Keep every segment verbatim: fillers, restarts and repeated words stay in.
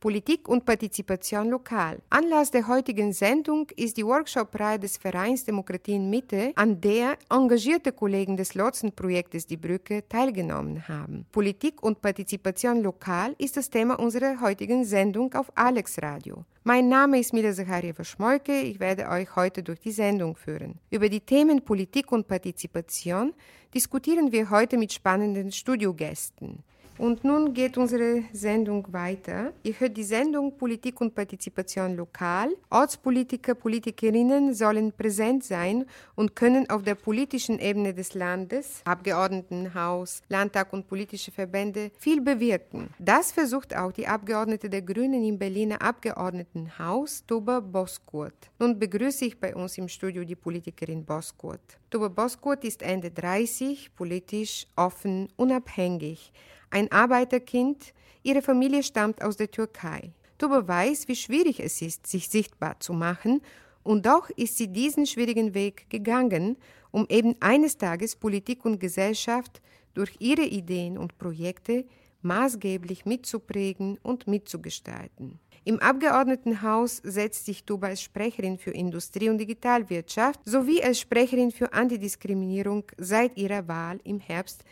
Politik und Partizipation lokal. Anlass der heutigen Sendung ist die Workshop-Reihe des Vereins Demokratie in Mitte, an der engagierte Kollegen des Lotsenprojektes Die Brücke teilgenommen haben. Politik und Partizipation lokal ist das Thema unserer heutigen Sendung auf Alex Radio. Mein Name ist Mila Zacharieva-Schmolke, ich werde euch heute durch die Sendung führen. Über die Themen Politik und Partizipation diskutieren wir heute mit spannenden Studiogästen. Und nun geht unsere Sendung weiter. Ihr hört die Sendung Politik und Partizipation lokal. Ortspolitiker, Politikerinnen sollen präsent sein und können auf der politischen Ebene des Landes, Abgeordnetenhaus, Landtag und politische Verbände viel bewirken. Das versucht auch die Abgeordnete der Grünen im Berliner Abgeordnetenhaus, Tuba Boskurt. Nun begrüße ich bei uns im Studio die Politikerin Boskurt. Tuba Boskurt ist Ende dreißig, politisch, offen, unabhängig. Ein Arbeiterkind, ihre Familie stammt aus der Türkei. Tuba weiß, wie schwierig es ist, sich sichtbar zu machen, und doch ist sie diesen schwierigen Weg gegangen, um eben eines Tages Politik und Gesellschaft durch ihre Ideen und Projekte maßgeblich mitzuprägen und mitzugestalten. Im Abgeordnetenhaus setzt sich Tuba als Sprecherin für Industrie- und Digitalwirtschaft sowie als Sprecherin für Antidiskriminierung seit ihrer Wahl im Herbst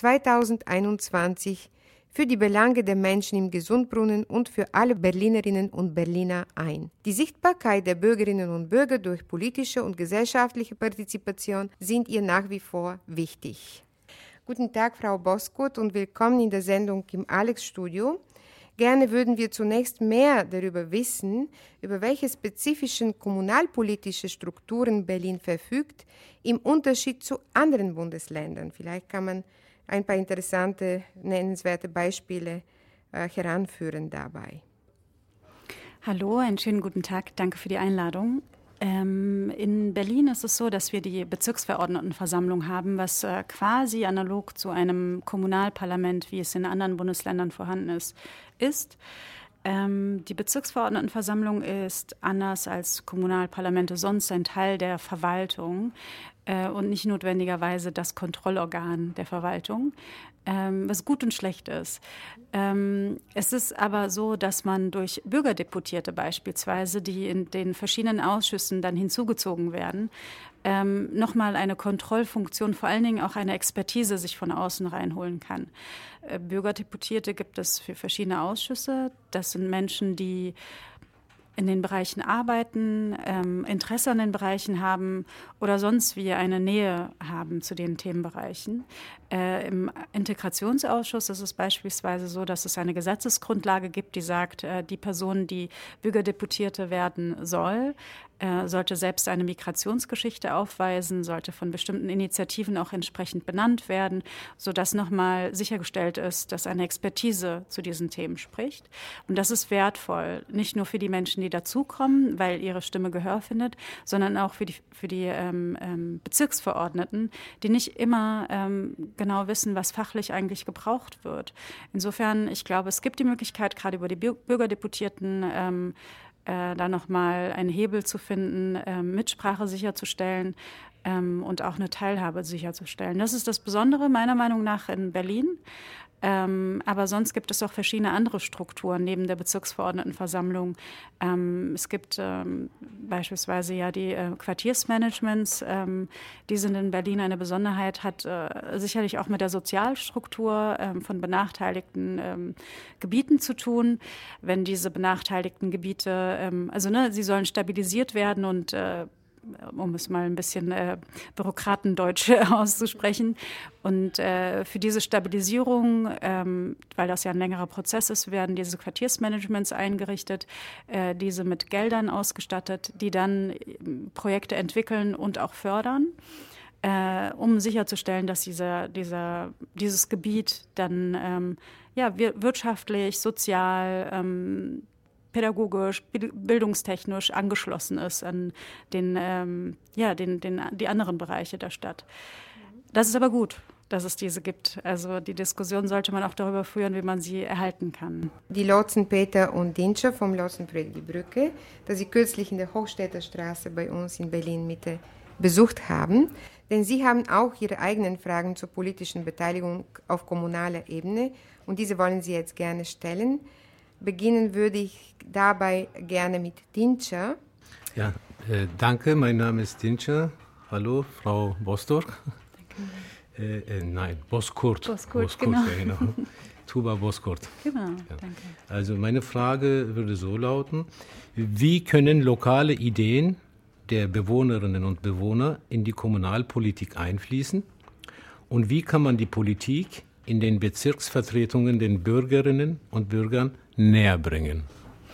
zweitausendeinundzwanzig für die Belange der Menschen im Gesundbrunnen und für alle Berlinerinnen und Berliner ein. Die Sichtbarkeit der Bürgerinnen und Bürger durch politische und gesellschaftliche Partizipation sind ihr nach wie vor wichtig. Guten Tag, Frau Boskurt, und willkommen in der Sendung im Alex-Studio. Gerne würden wir zunächst mehr darüber wissen, über welche spezifischen kommunalpolitische Strukturen Berlin verfügt, im Unterschied zu anderen Bundesländern. Vielleicht kann man ein paar interessante, nennenswerte Beispiele äh, heranführen dabei. Hallo, einen schönen guten Tag. Danke für die Einladung. Ähm, in Berlin ist es so, dass wir die Bezirksverordnetenversammlung haben, was äh, quasi analog zu einem Kommunalparlament, wie es in anderen Bundesländern vorhanden ist, ist. Ähm, die Bezirksverordnetenversammlung ist anders als Kommunalparlamente sonst ein Teil der Verwaltung äh, und nicht notwendigerweise das Kontrollorgan der Verwaltung, ähm, was gut und schlecht ist. Ähm, es ist aber so, dass man durch Bürgerdeputierte beispielsweise, die in den verschiedenen Ausschüssen dann hinzugezogen werden, ähm, nochmal eine Kontrollfunktion, vor allen Dingen auch eine Expertise sich von außen reinholen kann. Äh, Bürgerdeputierte gibt es für verschiedene Ausschüsse. Das sind Menschen, die in den Bereichen arbeiten, ähm, Interesse an den Bereichen haben oder sonst wie eine Nähe haben zu den Themenbereichen. Äh, Im Integrationsausschuss ist es beispielsweise so, dass es eine Gesetzesgrundlage gibt, die sagt, äh, die Person, die Bürgerdeputierte werden soll, äh, sollte selbst eine Migrationsgeschichte aufweisen, sollte von bestimmten Initiativen auch entsprechend benannt werden, sodass nochmal sichergestellt ist, dass eine Expertise zu diesen Themen spricht. Und das ist wertvoll, nicht nur für die Menschen, die dazukommen, weil ihre Stimme Gehör findet, sondern auch für die, für die ähm, ähm, Bezirksverordneten, die nicht immer ähm, genau wissen, was fachlich eigentlich gebraucht wird. Insofern, ich glaube, es gibt die Möglichkeit, gerade über die Bürgerdeputierten ähm, äh, da nochmal einen Hebel zu finden, äh, Mitsprache sicherzustellen ähm, und auch eine Teilhabe sicherzustellen. Das ist das Besondere meiner Meinung nach in Berlin. Ähm, aber sonst gibt es auch verschiedene andere Strukturen neben der Bezirksverordnetenversammlung. Ähm, es gibt ähm, beispielsweise ja die äh, Quartiersmanagements, ähm, die sind in Berlin eine Besonderheit, hat äh, sicherlich auch mit der Sozialstruktur ähm, von benachteiligten ähm, Gebieten zu tun. Wenn diese benachteiligten Gebiete, ähm, also ne, sie sollen stabilisiert werden und äh, um es mal ein bisschen äh, Bürokratendeutsch auszusprechen. Und äh, für diese Stabilisierung, ähm, weil das ja ein längerer Prozess ist, werden diese Quartiersmanagements eingerichtet, äh, diese mit Geldern ausgestattet, die dann äh, Projekte entwickeln und auch fördern, äh, um sicherzustellen, dass dieser, dieser, dieses Gebiet dann ähm, ja, wirtschaftlich, sozial, ähm, pädagogisch, bildungstechnisch angeschlossen ist an den, ähm, ja, den, den, die anderen Bereiche der Stadt. Das ist aber gut, dass es diese gibt. Also die Diskussion sollte man auch darüber führen, wie man sie erhalten kann. Die Lotsen Peter und Dinscher vom Lotsenprojekt Die Brücke, das Sie kürzlich in der Hochstädter Straße bei uns in Berlin-Mitte besucht haben, denn Sie haben auch Ihre eigenen Fragen zur politischen Beteiligung auf kommunaler Ebene und diese wollen Sie jetzt gerne stellen. beginnen würde ich dabei gerne mit Dinca. Ja, äh, danke, mein Name ist Dinca. Hallo, Frau Bostork. Äh, äh, nein, Boskurt. Boskurt, Boskurt, genau. Ja, genau. Tuba Boskurt. Genau, ja. danke. Also meine Frage würde so lauten, wie können lokale Ideen der Bewohnerinnen und Bewohner in die Kommunalpolitik einfließen und wie kann man die Politik in den Bezirksvertretungen den Bürgerinnen und Bürgern näher bringen?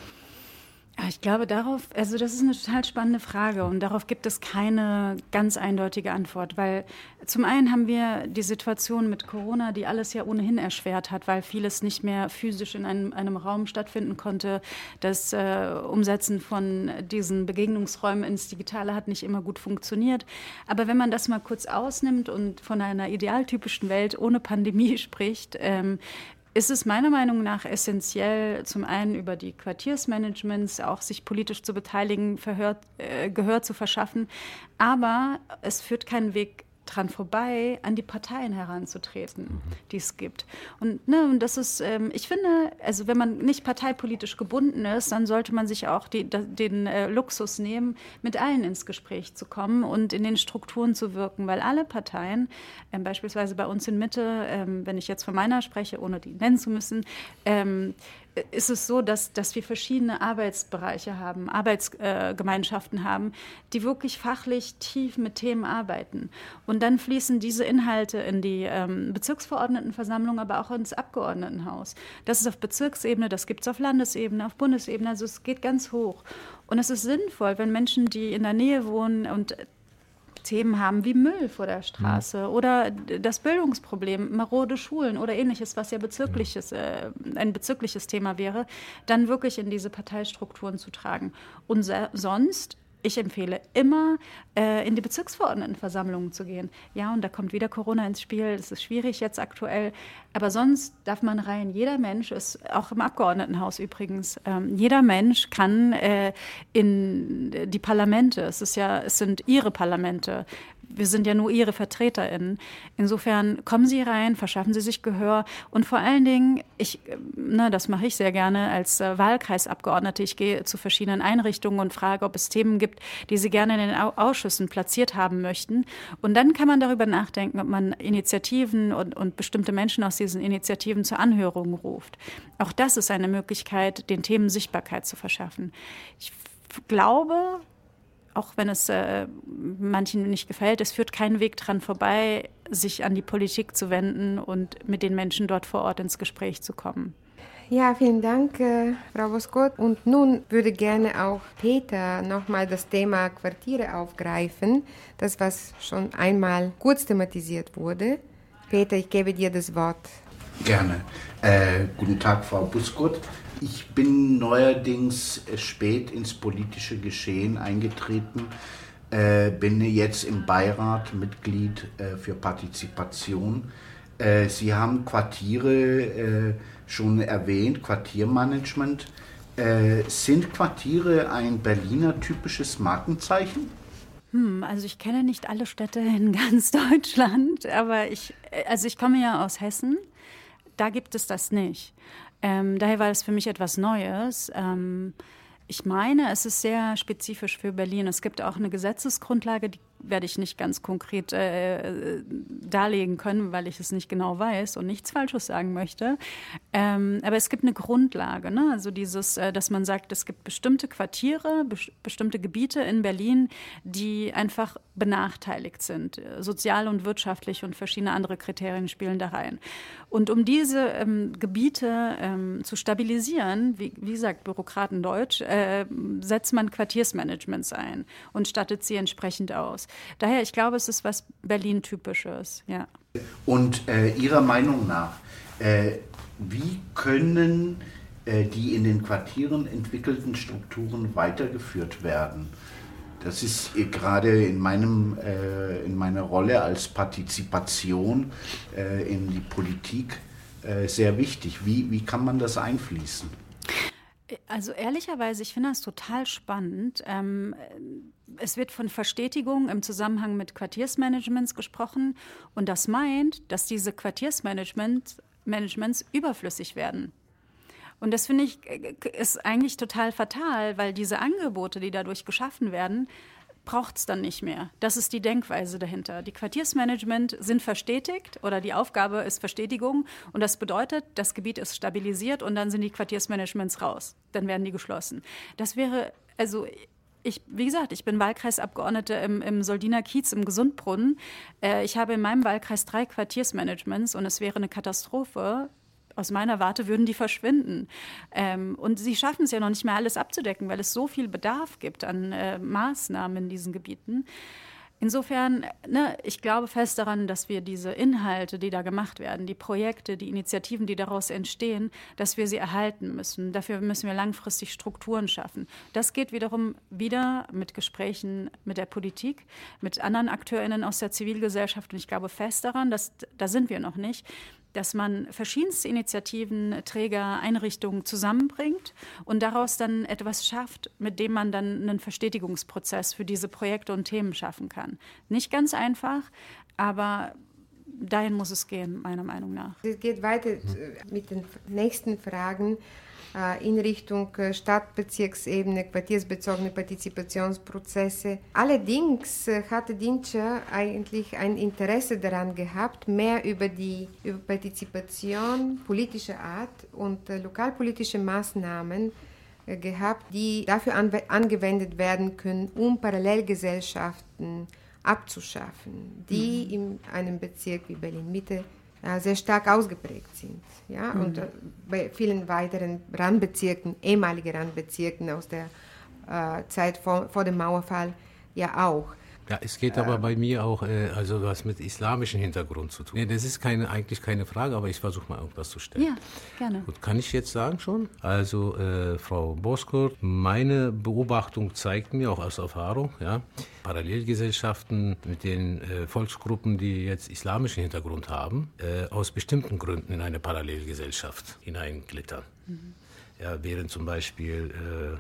Ich glaube, darauf, also das ist eine total spannende Frage und darauf gibt es keine ganz eindeutige Antwort, weil zum einen haben wir die Situation mit Corona, die alles ja ohnehin erschwert hat, weil vieles nicht mehr physisch in einem, einem Raum stattfinden konnte. Das äh, Umsetzen von diesen Begegnungsräumen ins Digitale hat nicht immer gut funktioniert. Aber wenn man das mal kurz ausnimmt und von einer idealtypischen Welt ohne Pandemie spricht, ähm, ist es meiner Meinung nach essentiell, zum einen über die Quartiersmanagements auch sich politisch zu beteiligen, Verhör, äh, Gehör zu verschaffen. Aber es führt keinen Weg dran vorbei, an die Parteien heranzutreten, mhm. die es gibt. Und, ne, und das ist, ähm, ich finde, also wenn man nicht parteipolitisch gebunden ist, dann sollte man sich auch die, da, den äh, Luxus nehmen, mit allen ins Gespräch zu kommen und in den Strukturen zu wirken, weil alle Parteien, ähm, beispielsweise bei uns in Mitte, ähm, wenn ich jetzt von meiner spreche, ohne die nennen zu müssen, ähm, ist es so, dass, dass wir verschiedene Arbeitsbereiche haben, Arbeitsgemeinschaften äh, haben, die wirklich fachlich tief mit Themen arbeiten. Und dann fließen diese Inhalte in die ähm, Bezirksverordnetenversammlung, aber auch ins Abgeordnetenhaus. Das ist auf Bezirksebene, das gibt es auf Landesebene, auf Bundesebene, also es geht ganz hoch. Und es ist sinnvoll, wenn Menschen, die in der Nähe wohnen und Themen haben wie Müll vor der Straße mhm. oder das Bildungsproblem, marode Schulen oder ähnliches, was ja bezirkliches, äh, ein bezirkliches Thema wäre, dann wirklich in diese Parteistrukturen zu tragen. Und se- sonst, ich empfehle immer, äh, in die Bezirksverordnetenversammlungen zu gehen. Ja, und da kommt wieder Corona ins Spiel, das ist schwierig jetzt aktuell, aber sonst darf man rein. Jeder Mensch ist, auch im Abgeordnetenhaus übrigens, ähm, jeder Mensch kann äh, in die Parlamente, es ist ja, es sind ihre Parlamente, wir sind ja nur ihre VertreterInnen. Insofern kommen Sie rein, verschaffen Sie sich Gehör und vor allen Dingen, ich, na, das mache ich sehr gerne als äh, Wahlkreisabgeordnete. Ich gehe zu verschiedenen Einrichtungen und frage, ob es Themen gibt, die Sie gerne in den Au- Ausschüssen platziert haben möchten. Und dann kann man darüber nachdenken, ob man Initiativen und, und bestimmte Menschen aus diesen Initiativen zur Anhörung ruft. Auch das ist eine Möglichkeit, den Themen Sichtbarkeit zu verschaffen. Ich f- glaube, auch wenn es äh, manchen nicht gefällt, es führt keinen Weg dran vorbei, sich an die Politik zu wenden und mit den Menschen dort vor Ort ins Gespräch zu kommen. Ja, vielen Dank, äh, Frau Boskurt. Und nun würde gerne auch Peter nochmal das Thema Quartiere aufgreifen, das was schon einmal kurz thematisiert wurde. Peter, ich gebe dir das Wort. Gerne. Äh, guten Tag, Frau Boskurt. Ich bin neuerdings spät ins politische Geschehen eingetreten, äh, bin jetzt im Beirat Mitglied äh, für Partizipation. Äh, Sie haben Quartiere äh, schon erwähnt, Quartiermanagement. Äh, sind Quartiere ein Berliner typisches Markenzeichen? Hm, also ich kenne nicht alle Städte in ganz Deutschland, aber ich, also ich komme ja aus Hessen, da gibt es das nicht. Ähm, daher war es für mich etwas Neues. Ähm, ich meine, es ist sehr spezifisch für Berlin. Es gibt auch eine Gesetzesgrundlage, die werde ich nicht ganz konkret äh, darlegen können, weil ich es nicht genau weiß und nichts Falsches sagen möchte. Ähm, aber es gibt eine Grundlage, ne? Also dieses, äh, dass man sagt, es gibt bestimmte Quartiere, be- bestimmte Gebiete in Berlin, die einfach benachteiligt sind, sozial und wirtschaftlich und verschiedene andere Kriterien spielen da rein. Und um diese ähm, Gebiete ähm, zu stabilisieren, wie, wie sagt Bürokratendeutsch, äh, setzt man Quartiersmanagements ein und stattet sie entsprechend aus. Daher, ich glaube, es ist was Berlin-typisches, ja. Und äh, Ihrer Meinung nach, äh, wie können äh, die in den Quartieren entwickelten Strukturen weitergeführt werden? Das ist äh, gerade in, meinem, äh, in meiner Rolle als Partizipation äh, in die Politik äh, sehr wichtig. Wie, wie kann man das einfließen? Also ehrlicherweise, ich finde das total spannend. Ähm, es wird von Verstetigung im Zusammenhang mit Quartiersmanagements gesprochen und das meint, dass diese Quartiersmanagements Managements überflüssig werden. Und das finde ich, ist eigentlich total fatal, weil diese Angebote, die dadurch geschaffen werden, braucht es dann nicht mehr. Das ist die Denkweise dahinter. Die Quartiersmanagement sind verstetigt oder die Aufgabe ist Verstetigung und das bedeutet, das Gebiet ist stabilisiert und dann sind die Quartiersmanagements raus. Dann werden die geschlossen. Das wäre, also ich, wie gesagt, ich bin Wahlkreisabgeordnete im, im Soldiner Kiez im Gesundbrunnen. Äh, ich habe in meinem Wahlkreis drei Quartiersmanagements und es wäre eine Katastrophe. Aus meiner Warte würden die verschwinden. Ähm, und sie schaffen es ja noch nicht mehr, alles abzudecken, weil es so viel Bedarf gibt an äh, Maßnahmen in diesen Gebieten. Insofern, ne, ich glaube fest daran, dass wir diese Inhalte, die da gemacht werden, die Projekte, die Initiativen, die daraus entstehen, dass wir sie erhalten müssen. Dafür müssen wir langfristig Strukturen schaffen. Das geht wiederum wieder mit Gesprächen mit der Politik, mit anderen AkteurInnen aus der Zivilgesellschaft. Und ich glaube fest daran, dass, da sind wir noch nicht, dass man verschiedenste Initiativen, Träger, Einrichtungen zusammenbringt und daraus dann etwas schafft, mit dem man dann einen Verstetigungsprozess für diese Projekte und Themen schaffen kann. Nicht ganz einfach, aber dahin muss es gehen, meiner Meinung nach. Es geht weiter mit den nächsten Fragen in Richtung Stadtbezirksebene, quartiersbezogene Partizipationsprozesse. Allerdings hatte Dinscher eigentlich ein Interesse daran gehabt, mehr über die über Partizipation politischer Art und äh, lokalpolitische Maßnahmen äh, gehabt, die dafür anw- angewendet werden können, um Parallelgesellschaften abzuschaffen, die mhm. in einem Bezirk wie Berlin-Mitte sehr stark ausgeprägt sind. Ja? Mhm. Und äh, bei vielen weiteren Randbezirken, ehemalige Randbezirken aus der äh, Zeit vor, vor dem Mauerfall ja auch. Ja, es geht aber äh, bei mir auch äh, also was mit islamischem Hintergrund zu tun. Nee, das ist keine, eigentlich keine Frage, aber ich versuche mal irgendwas zu stellen. Ja, gerne. Gut, kann ich jetzt sagen schon? Also äh, Frau Boskurt, meine Beobachtung zeigt mir auch aus Erfahrung, ja, Parallelgesellschaften mit den äh, Volksgruppen, die jetzt islamischen Hintergrund haben, äh, aus bestimmten Gründen in eine Parallelgesellschaft hineinglittern. Mhm. Ja, während zum Beispiel äh,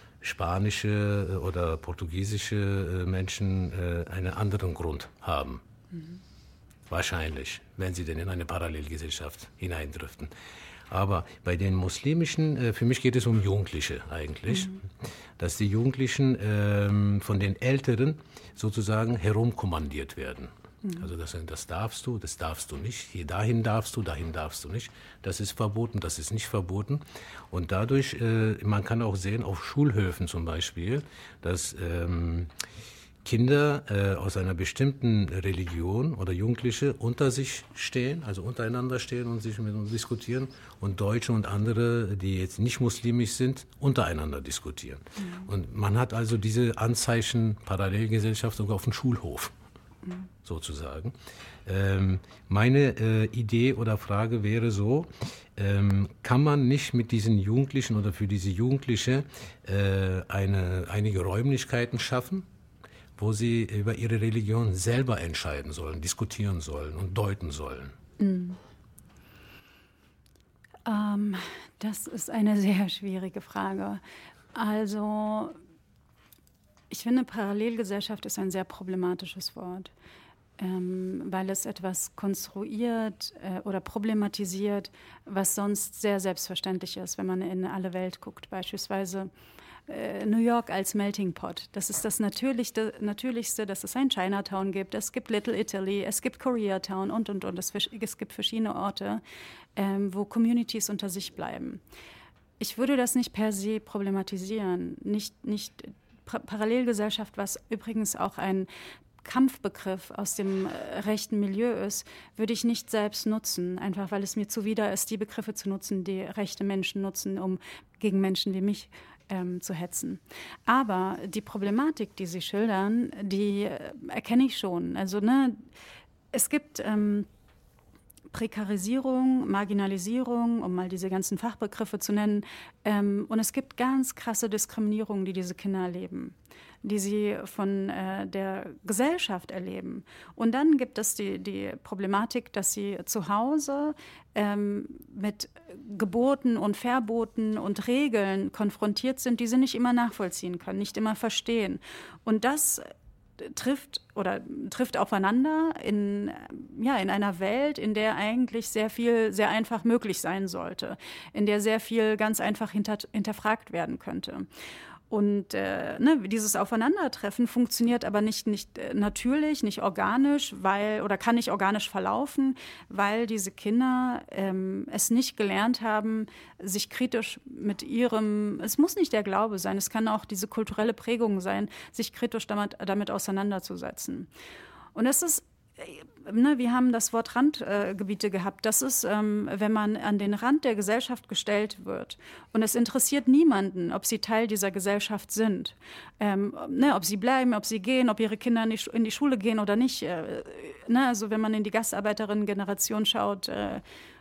spanische oder portugiesische Menschen einen anderen Grund haben. Mhm. Wahrscheinlich, wenn sie denn in eine Parallelgesellschaft hineindriften. Aber bei den muslimischen, für mich geht es um Jugendliche eigentlich, mhm. dass die Jugendlichen ähm, von den Älteren sozusagen herumkommandiert werden. Also das, das darfst du, das darfst du nicht, hier dahin darfst du, dahin darfst du nicht. Das ist verboten, das ist nicht verboten. Und dadurch, äh, man kann auch sehen, auf Schulhöfen zum Beispiel, dass ähm, Kinder äh, aus einer bestimmten Religion oder Jugendliche unter sich stehen, also untereinander stehen und sich mit uns diskutieren und Deutsche und andere, die jetzt nicht muslimisch sind, untereinander diskutieren. Mhm. Und man hat also diese Anzeichen Parallelgesellschaft sogar auf dem Schulhof. Sozusagen. Ähm, meine äh, Idee oder Frage wäre so, ähm, kann man nicht mit diesen Jugendlichen oder für diese Jugendliche äh, eine, einige Räumlichkeiten schaffen, wo sie über ihre Religion selber entscheiden sollen, diskutieren sollen und deuten sollen? Mm. Ähm, das ist eine sehr schwierige Frage. Also ich finde, Parallelgesellschaft ist ein sehr problematisches Wort, ähm, weil es etwas konstruiert äh, oder problematisiert, was sonst sehr selbstverständlich ist, wenn man in alle Welt guckt. Beispielsweise äh, New York als Melting Pot. Das ist das Natürlichste, Natürlichste, dass es ein Chinatown gibt, es gibt Little Italy, es gibt Koreatown und, und, und. Es, es gibt verschiedene Orte, ähm, wo Communities unter sich bleiben. Ich würde das nicht per se problematisieren, nicht, nicht Parallelgesellschaft, was übrigens auch ein Kampfbegriff aus dem äh, rechten Milieu ist, würde ich nicht selbst nutzen, einfach weil es mir zuwider ist, die Begriffe zu nutzen, die rechte Menschen nutzen, um gegen Menschen wie mich ähm, zu hetzen. Aber die Problematik, die Sie schildern, die äh, erkenne ich schon. Also ne, es gibt ähm, Prekarisierung, Marginalisierung, um mal diese ganzen Fachbegriffe zu nennen. Ähm, und es gibt ganz krasse Diskriminierung, die diese Kinder erleben, die sie von äh, der Gesellschaft erleben. Und dann gibt es die, die Problematik, dass sie zu Hause ähm, mit Geboten und Verboten und Regeln konfrontiert sind, die sie nicht immer nachvollziehen können, nicht immer verstehen. Und das trifft oder trifft aufeinander in, ja, in einer Welt, in der eigentlich sehr viel sehr einfach möglich sein sollte, in der sehr viel ganz einfach hinter, hinterfragt werden könnte. Und äh, ne, dieses Aufeinandertreffen funktioniert aber nicht, nicht äh, natürlich, nicht organisch, weil oder kann nicht organisch verlaufen, weil diese Kinder ähm, es nicht gelernt haben, sich kritisch mit ihrem, es muss nicht der Glaube sein, es kann auch diese kulturelle Prägung sein, sich kritisch damit, damit auseinanderzusetzen. Und das ist Ne, wir haben das Wort Randgebiete äh, gehabt. Das ist, ähm, wenn man an den Rand der Gesellschaft gestellt wird und es interessiert niemanden, ob sie Teil dieser Gesellschaft sind, ähm, ne, ob sie bleiben, ob sie gehen, ob ihre Kinder in die, in die Schule gehen oder nicht. Äh, ne, also wenn man in die Gastarbeiterinnen-Generation schaut, äh,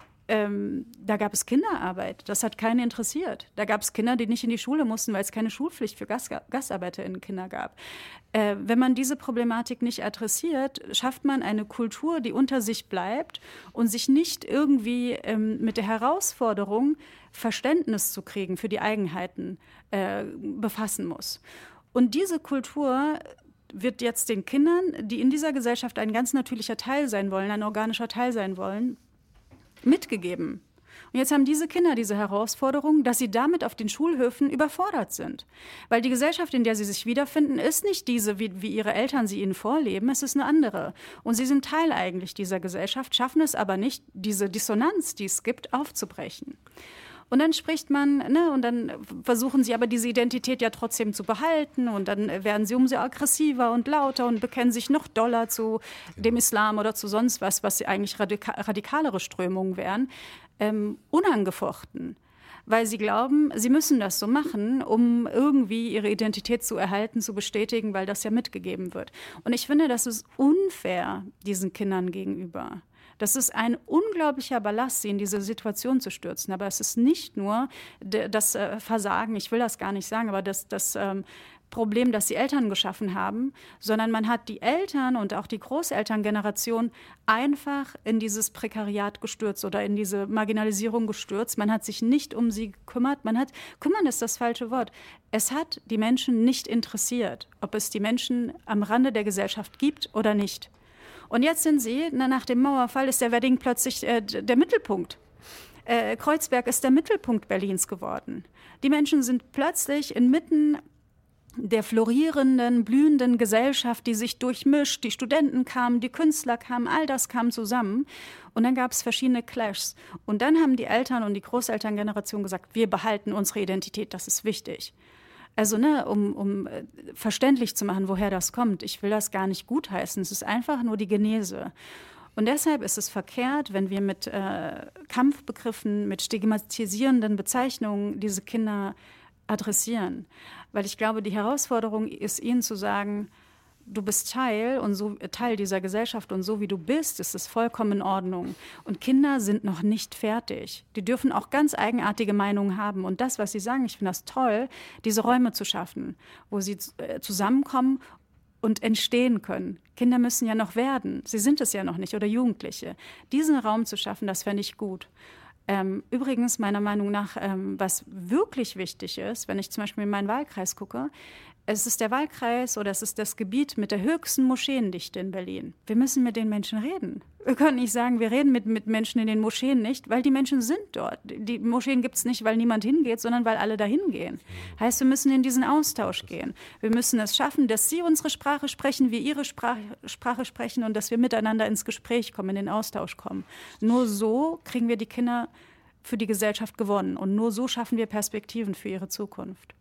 Ähm, da gab es Kinderarbeit, das hat keinen interessiert. Da gab es Kinder, die nicht in die Schule mussten, weil es keine Schulpflicht für Gast, GastarbeiterInnen-Kinder gab. Äh, wenn man diese Problematik nicht adressiert, schafft man eine Kultur, die unter sich bleibt und sich nicht irgendwie ähm, mit der Herausforderung, Verständnis zu kriegen für die Eigenheiten, äh, befassen muss. Und diese Kultur wird jetzt den Kindern, die in dieser Gesellschaft ein ganz natürlicher Teil sein wollen, ein organischer Teil sein wollen, mitgegeben. Und jetzt haben diese Kinder diese Herausforderung, dass sie damit auf den Schulhöfen überfordert sind. Weil die Gesellschaft, in der sie sich wiederfinden, ist nicht diese, wie, wie ihre Eltern sie ihnen vorleben, es ist eine andere. Und sie sind Teil eigentlich dieser Gesellschaft, schaffen es aber nicht, diese Dissonanz, die es gibt, aufzubrechen. Und dann spricht man, ne, und dann versuchen sie aber diese Identität ja trotzdem zu behalten und dann werden sie umso aggressiver und lauter und bekennen sich noch doller zu dem Islam oder zu sonst was, was eigentlich radika- radikalere Strömungen wären, ähm, unangefochten. Weil sie glauben, sie müssen das so machen, um irgendwie ihre Identität zu erhalten, zu bestätigen, weil das ja mitgegeben wird. Und ich finde, das ist unfair diesen Kindern gegenüber. Das ist ein unglaublicher Ballast, sie in diese Situation zu stürzen. Aber es ist nicht nur das Versagen, ich will das gar nicht sagen, aber das, das ähm, Problem, das die Eltern geschaffen haben, sondern man hat die Eltern und auch die Großelterngeneration einfach in dieses Prekariat gestürzt oder in diese Marginalisierung gestürzt. Man hat sich nicht um sie gekümmert. Man hat, kümmern ist das falsche Wort. Es hat die Menschen nicht interessiert, ob es die Menschen am Rande der Gesellschaft gibt oder nicht. Und jetzt sind sie, na, nach dem Mauerfall ist der Wedding plötzlich äh, der Mittelpunkt. Äh, Kreuzberg ist der Mittelpunkt Berlins geworden. Die Menschen sind plötzlich inmitten der florierenden, blühenden Gesellschaft, die sich durchmischt. Die Studenten kamen, die Künstler kamen, all das kam zusammen. Und dann gab es verschiedene Clashs. Und dann haben die Eltern und die Großelterngeneration gesagt, wir behalten unsere Identität, das ist wichtig. Also, ne, um, um äh, verständlich zu machen, woher das kommt. Ich will das gar nicht gutheißen. Es ist einfach nur die Genese. Und deshalb ist es verkehrt, wenn wir mit äh, Kampfbegriffen, mit stigmatisierenden Bezeichnungen diese Kinder adressieren. Weil ich glaube, die Herausforderung ist, ihnen zu sagen, du bist Teil und so Teil dieser Gesellschaft und so wie du bist, ist es vollkommen in Ordnung. Und Kinder sind noch nicht fertig. Die dürfen auch ganz eigenartige Meinungen haben. Und das, was sie sagen, ich finde das toll, diese Räume zu schaffen, wo sie zusammenkommen und entstehen können. Kinder müssen ja noch werden. Sie sind es ja noch nicht oder Jugendliche. Diesen Raum zu schaffen, das fände ich gut. Ähm, übrigens, meiner Meinung nach, ähm, was wirklich wichtig ist, wenn ich zum Beispiel in meinen Wahlkreis gucke, es ist der Wahlkreis oder es ist das Gebiet mit der höchsten Moscheendichte in Berlin. Wir müssen mit den Menschen reden. Wir können nicht sagen, wir reden mit, mit Menschen in den Moscheen nicht, weil die Menschen sind dort. Die Moscheen gibt es nicht, weil niemand hingeht, sondern weil alle dahin gehen. Heißt, wir müssen in diesen Austausch gehen. Wir müssen es schaffen, dass sie unsere Sprache sprechen, wir ihre Sprache, Sprache sprechen und dass wir miteinander ins Gespräch kommen, in den Austausch kommen. Nur so kriegen wir die Kinder für die Gesellschaft gewonnen und nur so schaffen wir Perspektiven für ihre Zukunft.